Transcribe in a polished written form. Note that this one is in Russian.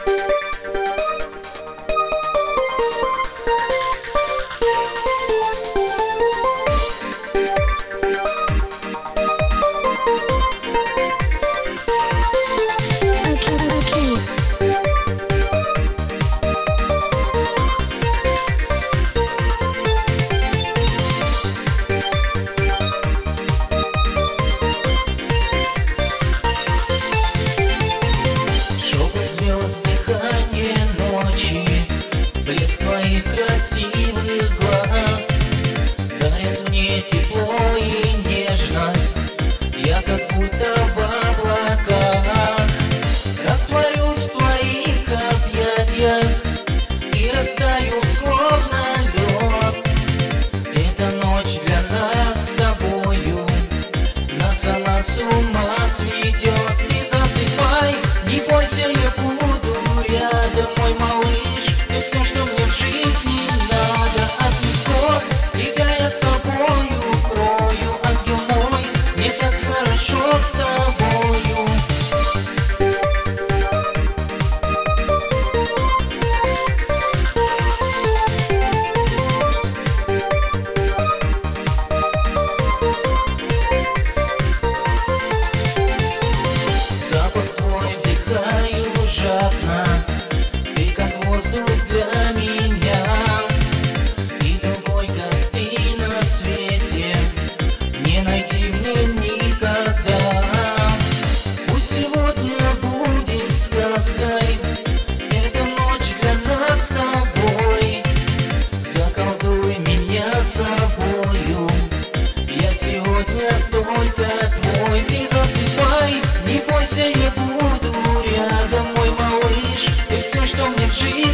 Красивых глаз дарят мне тепло и нежность. Я как будто в облаках растворюсь в твоих объятиях и растаю словно лед. Эта ночь для нас с тобою нас с ума сведет. Не засыпай, не бойся, я буду рядом, мой малыш. Ты все, что мне в жизни надо, от нисколько тебя я с собою крою. Ангел мой, мне так хорошо с тобою. Запах твой вдыхаю жадно, ты как воздух для меня, и другой, как ты на свете, не найти мне никогда. Пусть сегодня будет сказкой эта ночь для нас с тобой. Заколдуй меня собою, я сегодня только твой. Ты засыпай, не бойся, я буду рядом, мой малыш. Ты все, что мне в жизни